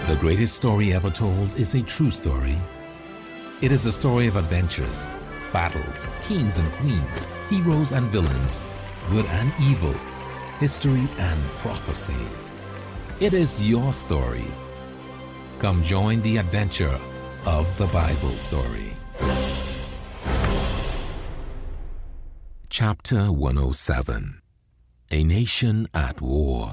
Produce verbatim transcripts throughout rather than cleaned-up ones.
The greatest story ever told is a true story. It is a story of adventures, battles, kings and queens, heroes and villains, good and evil, history and prophecy. It is your story. Come join the adventure of the Bible story. Chapter one oh seven. A Nation at War.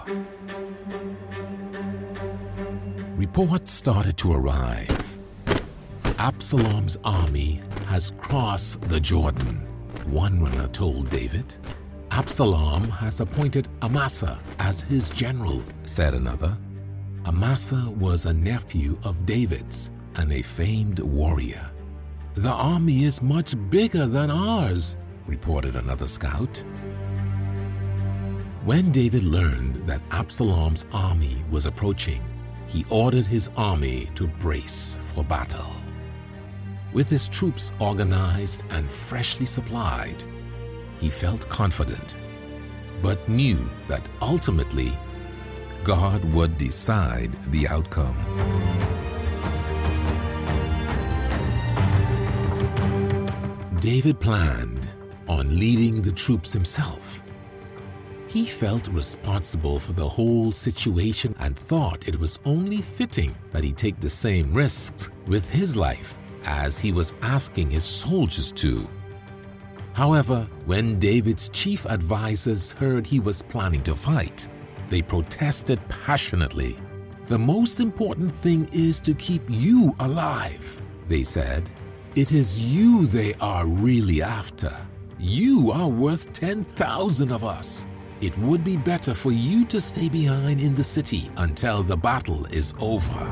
Reports started to arrive. Absalom's army has crossed the Jordan, one runner told David. Absalom has appointed Amasa as his general, said another. Amasa was a nephew of David's and a famed warrior. The army is much bigger than ours, reported another scout. When David learned that Absalom's army was approaching, he ordered his army to brace for battle. With his troops organized and freshly supplied, he felt confident, but knew that ultimately God would decide the outcome. David planned on leading the troops himself. He felt responsible for the whole situation and thought it was only fitting that he take the same risks with his life as he was asking his soldiers to. However, when David's chief advisors heard he was planning to fight, they protested passionately. "The most important thing is to keep you alive," they said. "It is you they are really after. You are worth ten thousand of us. It would be better for you to stay behind in the city until the battle is over."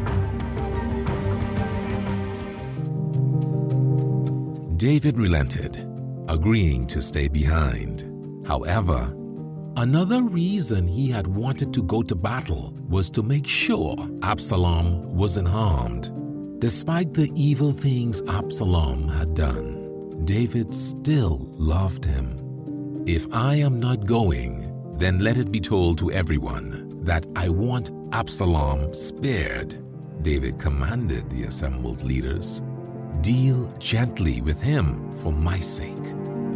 David relented, agreeing to stay behind. However, another reason he had wanted to go to battle was to make sure Absalom wasn't harmed. Despite the evil things Absalom had done, David still loved him. "If I am not going, then let it be told to everyone that I want Absalom spared," David commanded the assembled leaders. "Deal gently with him for my sake."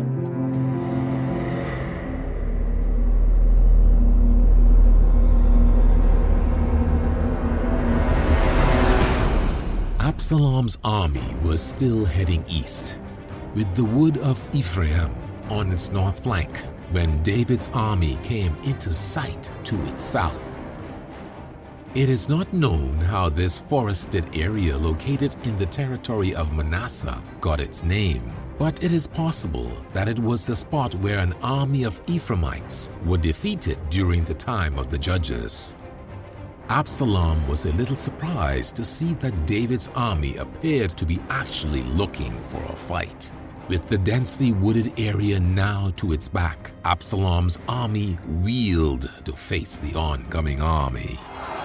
Absalom's army was still heading east, with the wood of Ephraim on its north flank when David's army came into sight to its south. It is not known how this forested area located in the territory of Manasseh got its name, but it is possible that it was the spot where an army of Ephraimites were defeated during the time of the judges. Absalom was a little surprised to see that David's army appeared to be actually looking for a fight. With the densely wooded area now to its back, Absalom's army wheeled to face the oncoming army.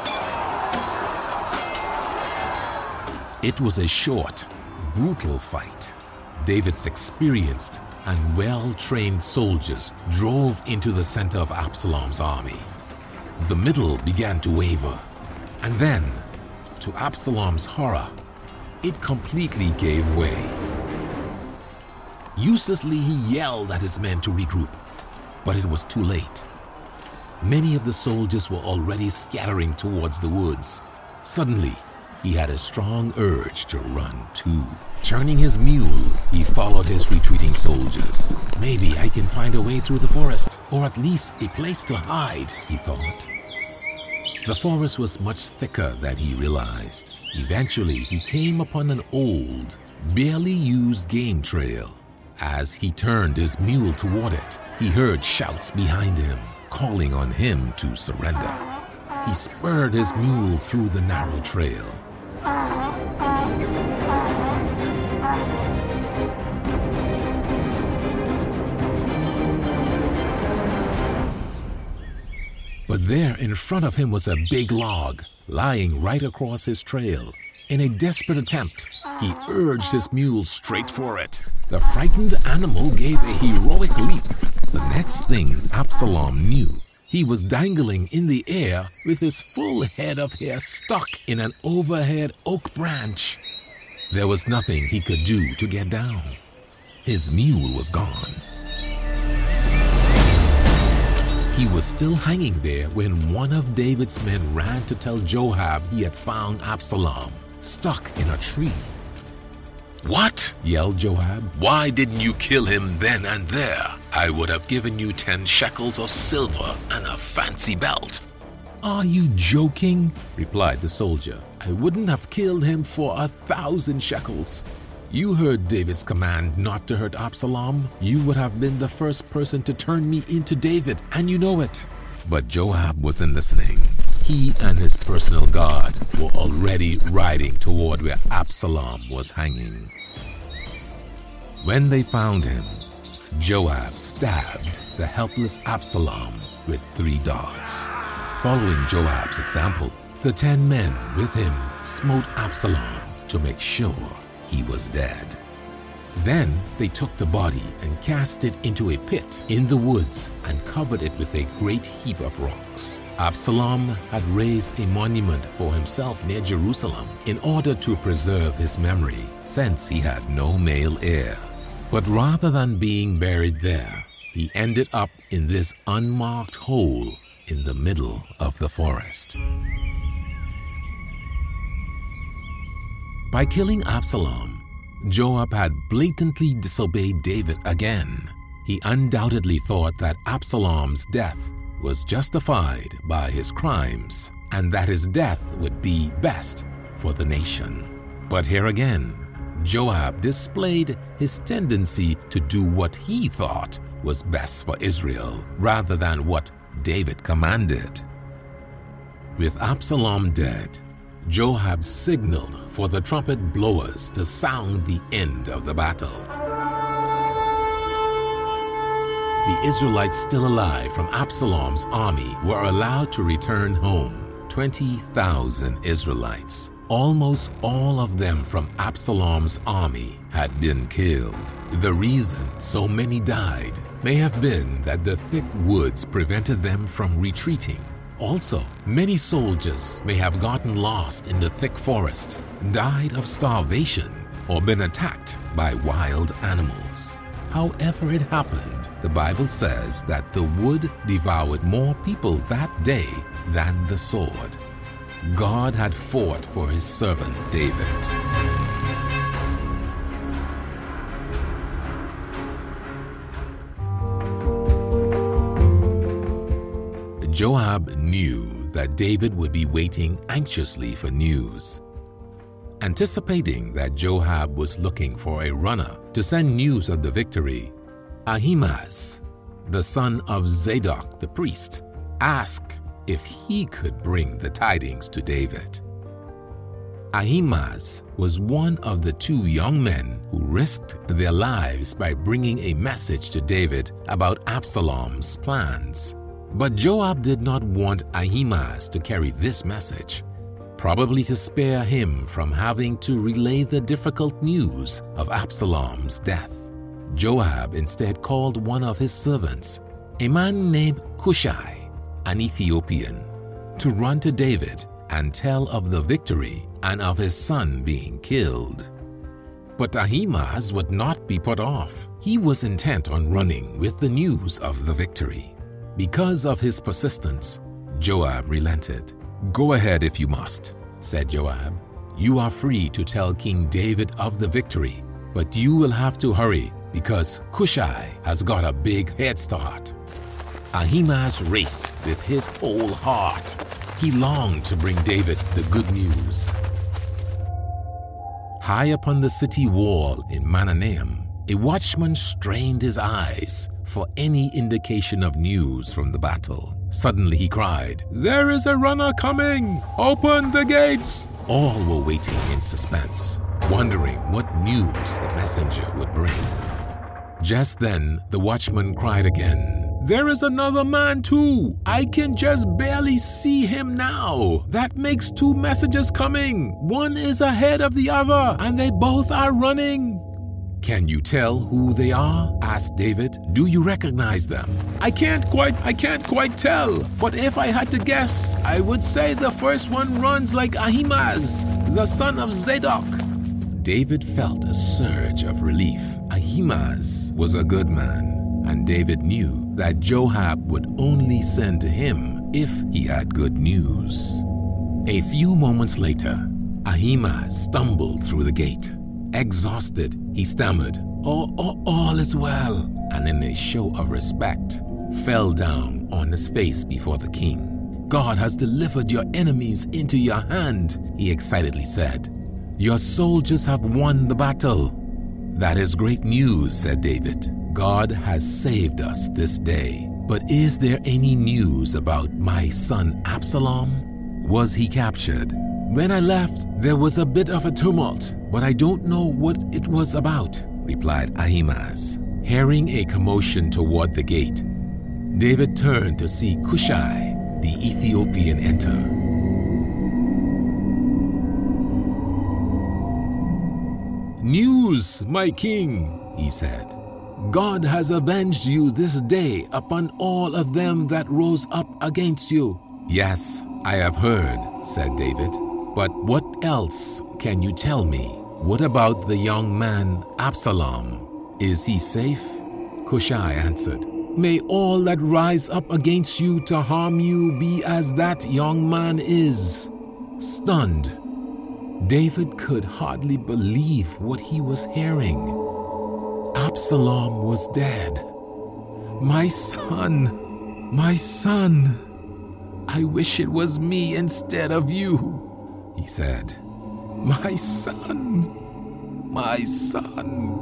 It was a short, brutal fight. David's experienced and well-trained soldiers drove into the center of Absalom's army. The middle began to waver, and then, to Absalom's horror, it completely gave way. Uselessly, he yelled at his men to regroup, but it was too late. Many of the soldiers were already scattering towards the woods. Suddenly, he had a strong urge to run too. Turning his mule, he followed his retreating soldiers. "Maybe I can find a way through the forest, or at least a place to hide," he thought. The forest was much thicker than he realized. Eventually, he came upon an old, barely used game trail. As he turned his mule toward it, he heard shouts behind him, calling on him to surrender. He spurred his mule through the narrow trail. But there in front of him was a big log, lying right across his trail. In a desperate attempt, he urged his mule straight for it. The frightened animal gave a heroic leap. The next thing Absalom knew, He was dangling in the air with his full head of hair stuck in an overhead oak branch. There was nothing he could do to get down. His mule was gone. He was still hanging there when one of David's men ran to tell Joab he had found Absalom, stuck in a tree. "What?" yelled Joab. "Why didn't you kill him then and there? I would have given you ten shekels of silver and a fancy belt." "Are you joking?" replied the soldier. "I wouldn't have killed him for a thousand shekels. You heard David's command not to hurt Absalom. You would have been the first person to turn me into David, and you know it." But Joab wasn't listening. He and his personal guard were already riding toward where Absalom was hanging. When they found him, Joab stabbed the helpless Absalom with three darts. Following Joab's example, the ten men with him smote Absalom to make sure he was dead. Then they took the body and cast it into a pit in the woods and covered it with a great heap of rocks. Absalom had raised a monument for himself near Jerusalem in order to preserve his memory, since he had no male heir. But rather than being buried there, he ended up in this unmarked hole in the middle of the forest. By killing Absalom, Joab had blatantly disobeyed David again. He undoubtedly thought that Absalom's death was justified by his crimes and that his death would be best for the nation. But here again, Joab displayed his tendency to do what he thought was best for Israel rather than what David commanded. With Absalom dead, Joab signaled for the trumpet blowers to sound the end of the battle. The Israelites still alive from Absalom's army were allowed to return home, twenty thousand Israelites. Almost all of them from Absalom's army had been killed. The reason so many died may have been that the thick woods prevented them from retreating. Also, many soldiers may have gotten lost in the thick forest, died of starvation, or been attacked by wild animals. However it happened, the Bible says that the wood devoured more people that day than the sword. God had fought for his servant David. Joab knew that David would be waiting anxiously for news. Anticipating that Joab was looking for a runner to send news of the victory, Ahimaaz, the son of Zadok the priest, asked if he could bring the tidings to David. Ahimaaz was one of the two young men who risked their lives by bringing a message to David about Absalom's plans. But Joab did not want Ahimaaz to carry this message, probably to spare him from having to relay the difficult news of Absalom's death. Joab instead called one of his servants, a man named Cushai, an Ethiopian, to run to David and tell of the victory and of his son being killed. But Ahimaaz would not be put off. He was intent on running with the news of the victory. Because of his persistence, Joab relented. "Go ahead if you must," said Joab. "You are free to tell King David of the victory, but you will have to hurry because Cushai has got a big head start." Ahimaaz raced with his whole heart. He longed to bring David the good news. High upon the city wall in Mahanaim, a watchman strained his eyes for any indication of news from the battle. Suddenly he cried, "There is a runner coming! Open the gates!" All were waiting in suspense, wondering what news the messenger would bring. Just then the watchman cried again, "There is another man too! I can just barely see him now! That makes two messengers coming! One is ahead of the other, and they both are running!" "Can you tell who they are?" asked David. "Do you recognize them?" "I can't quite, I can't quite tell, but if I had to guess, I would say the first one runs like Ahimaaz, the son of Zadok." David felt a surge of relief. Ahimaaz was a good man, and David knew that Joab would only send to him if he had good news. A few moments later, Ahimaaz stumbled through the gate. Exhausted, he stammered, "Oh, oh, all is well," and in a show of respect, fell down on his face before the king. "God has delivered your enemies into your hand," he excitedly said. "Your soldiers have won the battle." "That is great news," said David. "God has saved us this day. But is there any news about my son Absalom? Was he captured?" "When I left, there was a bit of a tumult, but I don't know what it was about," replied Ahimaaz. Hearing a commotion toward the gate, David turned to see Cushai, the Ethiopian, enter. "News, my king," he said. "God has avenged you this day upon all of them that rose up against you." "Yes, I have heard," said David. "But what else can you tell me? What about the young man Absalom? Is he safe?" Cushai answered, "May all that rise up against you to harm you be as that young man is." Stunned, David could hardly believe what he was hearing. Absalom was dead. "My son, my son, I wish it was me instead of you," he said. "My son, my son."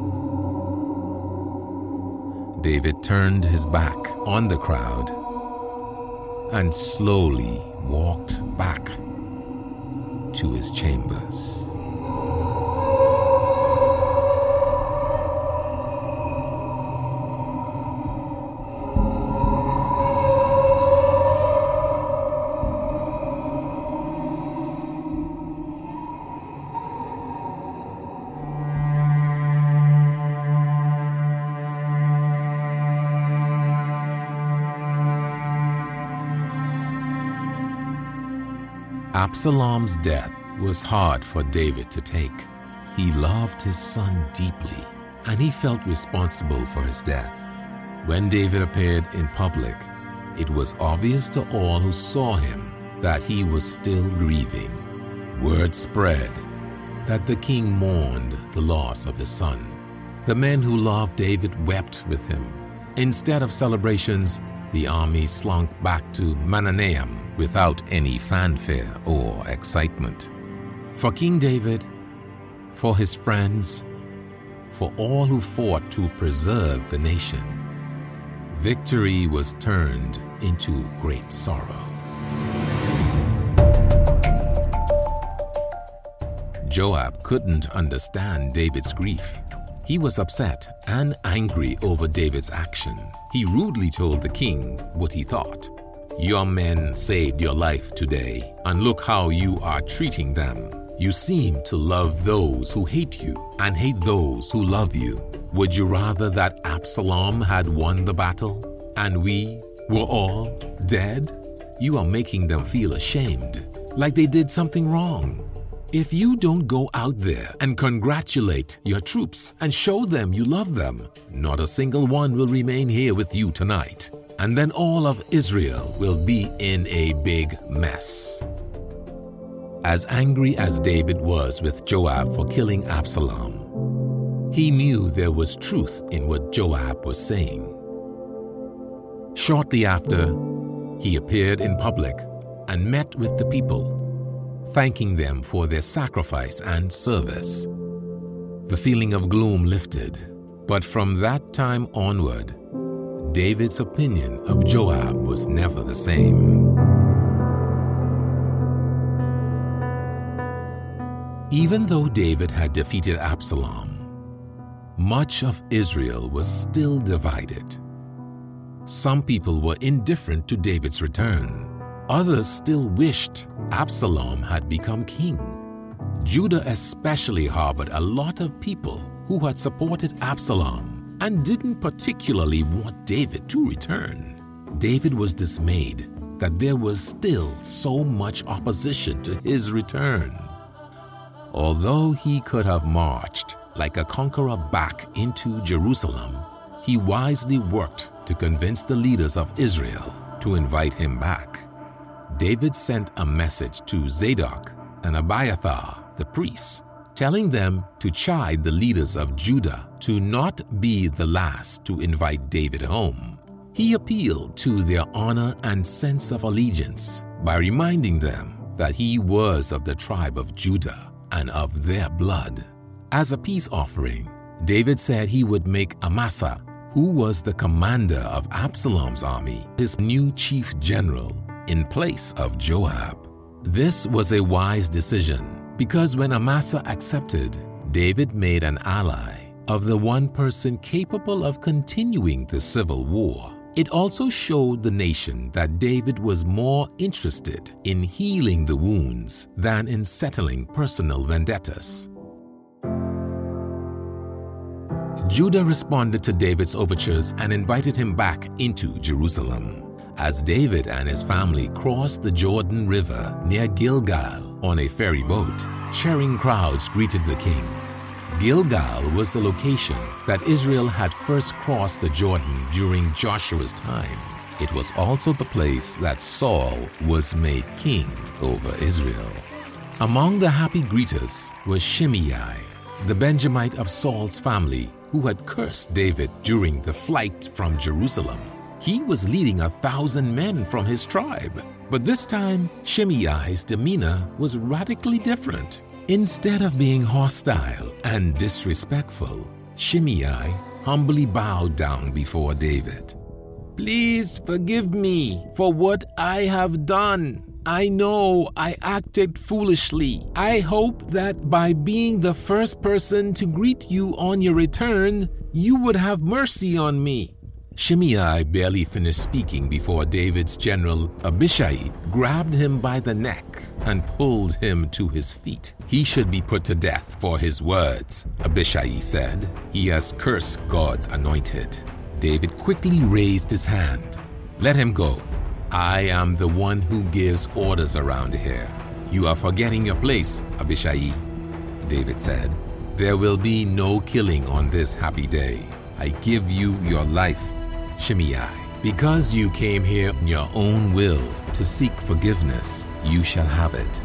David turned his back on the crowd and slowly walked back to his chambers. Absalom's death was hard for David to take. He loved his son deeply, and he felt responsible for his death. When David appeared in public, it was obvious to all who saw him that he was still grieving. Word spread that the king mourned the loss of his son. The men who loved David wept with him. Instead of celebrations, the army slunk back to Mahanaim without any fanfare or excitement. For King David, for his friends, for all who fought to preserve the nation, victory was turned into great sorrow. Joab couldn't understand David's grief. He was upset and angry over David's action. He rudely told the king what he thought. "Your men saved your life today, and look how you are treating them. You seem to love those who hate you and hate those who love you. Would you rather that Absalom had won the battle and we were all dead? You are making them feel ashamed, like they did something wrong. If you don't go out there and congratulate your troops and show them you love them, not a single one will remain here with you tonight. And then all of Israel will be in a big mess." As angry as David was with Joab for killing Absalom, he knew there was truth in what Joab was saying. Shortly after, he appeared in public and met with the people, thanking them for their sacrifice and service. The feeling of gloom lifted, but from that time onward, David's opinion of Joab was never the same. Even though David had defeated Absalom, much of Israel was still divided. Some people were indifferent to David's return. Others still wished Absalom had become king. Judah especially harbored a lot of people who had supported Absalom and didn't particularly want David to return. David was dismayed that there was still so much opposition to his return. Although he could have marched like a conqueror back into Jerusalem, he wisely worked to convince the leaders of Israel to invite him back. David sent a message to Zadok and Abiathar, the priests, telling them to chide the leaders of Judah to not be the last to invite David home. He appealed to their honor and sense of allegiance by reminding them that he was of the tribe of Judah and of their blood. As a peace offering, David said he would make Amasa, who was the commander of Absalom's army, his new chief general in place of Joab. This was a wise decision because when Amasa accepted, David made an ally of the one person capable of continuing the civil war. It also showed the nation that David was more interested in healing the wounds than in settling personal vendettas. Judah responded to David's overtures and invited him back into Jerusalem. As David and his family crossed the Jordan River near Gilgal on a ferry boat, cheering crowds greeted the king. Gilgal was the location that Israel had first crossed the Jordan during Joshua's time. It was also the place that Saul was made king over Israel. Among the happy greeters was Shimei, the Benjamite of Saul's family, who had cursed David during the flight from Jerusalem. He was leading a thousand men from his tribe, but this time Shimei's demeanor was radically different. Instead of being hostile and disrespectful, Shimei humbly bowed down before David. "Please forgive me for what I have done. I know I acted foolishly. I hope that by being the first person to greet you on your return, you would have mercy on me." Shimei barely finished speaking before David's general Abishai grabbed him by the neck and pulled him to his feet. "He should be put to death for his words," Abishai said. "He has cursed God's anointed." David quickly raised his hand. "Let him go. I am the one who gives orders around here." "You are forgetting your place, Abishai," David said. "There will be no killing on this happy day. I give you your life, Shimei. Because you came here in your own will to seek forgiveness, you shall have it."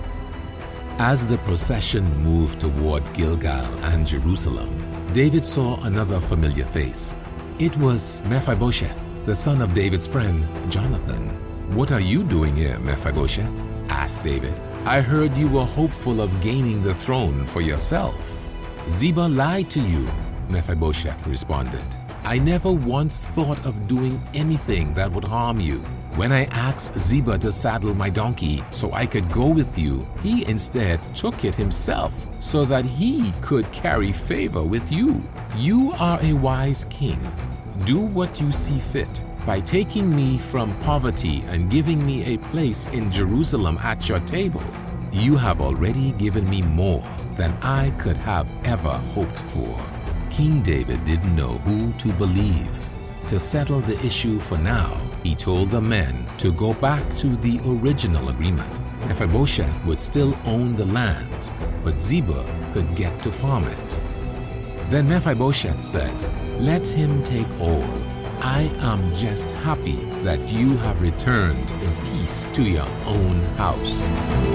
As the procession moved toward Gilgal and Jerusalem, David saw another familiar face. It was Mephibosheth, the son of David's friend, Jonathan. "What are you doing here, Mephibosheth?" asked David. "I heard you were hopeful of gaining the throne for yourself." "Ziba lied to you," Mephibosheth responded. "I never once thought of doing anything that would harm you. When I asked Ziba to saddle my donkey so I could go with you, he instead took it himself so that he could carry favor with you. You are a wise king. Do what you see fit. By taking me from poverty and giving me a place in Jerusalem at your table, you have already given me more than I could have ever hoped for." King David didn't know who to believe. To settle the issue for now, he told the men to go back to the original agreement. Mephibosheth would still own the land, but Ziba could get to farm it. Then Mephibosheth said, "Let him take all. I am just happy that you have returned in peace to your own house."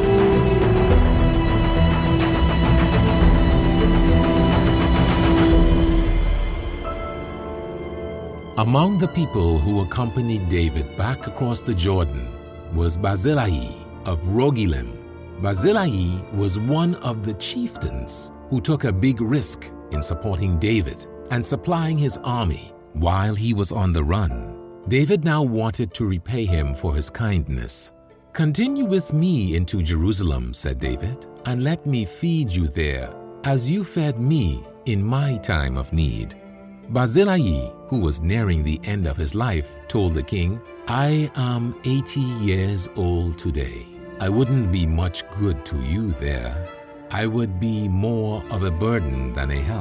Among the people who accompanied David back across the Jordan was Barzillai of Rogelim. Barzillai was one of the chieftains who took a big risk in supporting David and supplying his army while he was on the run. David now wanted to repay him for his kindness. "Continue with me into Jerusalem," said David, "and let me feed you there as you fed me in my time of need." Barzillai, who was nearing the end of his life, told the king, "I am eighty years old today. I wouldn't be much good to you there. I would be more of a burden than a help.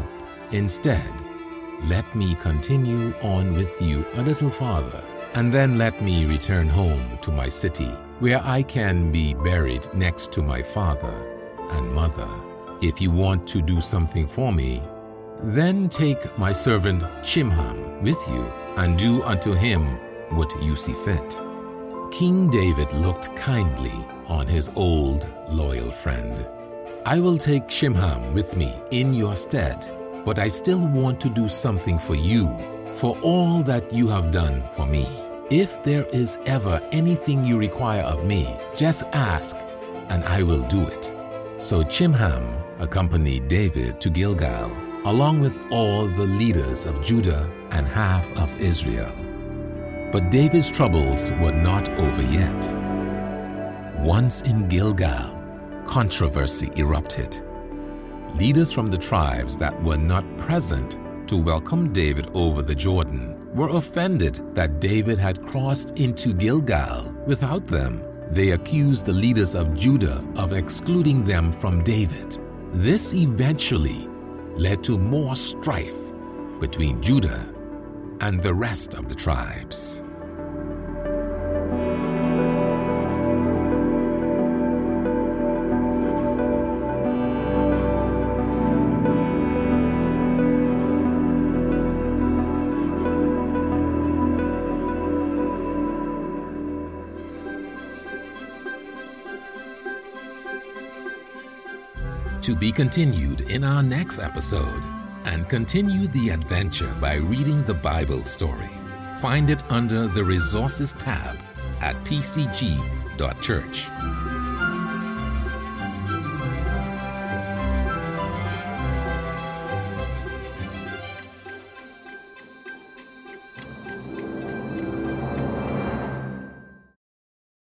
Instead, let me continue on with you a little farther, and then let me return home to my city, where I can be buried next to my father and mother. If you want to do something for me, then take my servant Chimham with you, and do unto him what you see fit." King David looked kindly on his old, loyal friend. "I will take Chimham with me in your stead, but I still want to do something for you, for all that you have done for me. If there is ever anything you require of me, just ask, and I will do it." So Chimham accompanied David to Gilgal, along with all the leaders of Judah and half of Israel. But David's troubles were not over yet. Once in Gilgal, controversy erupted. Leaders from the tribes that were not present to welcome David over the Jordan were offended that David had crossed into Gilgal without them. They accused the leaders of Judah of excluding them from David. This eventually led to more strife between Judah and the rest of the tribes. To be continued in our next episode, and continue the adventure by reading the Bible story. Find it under the Resources tab at p c g dot church.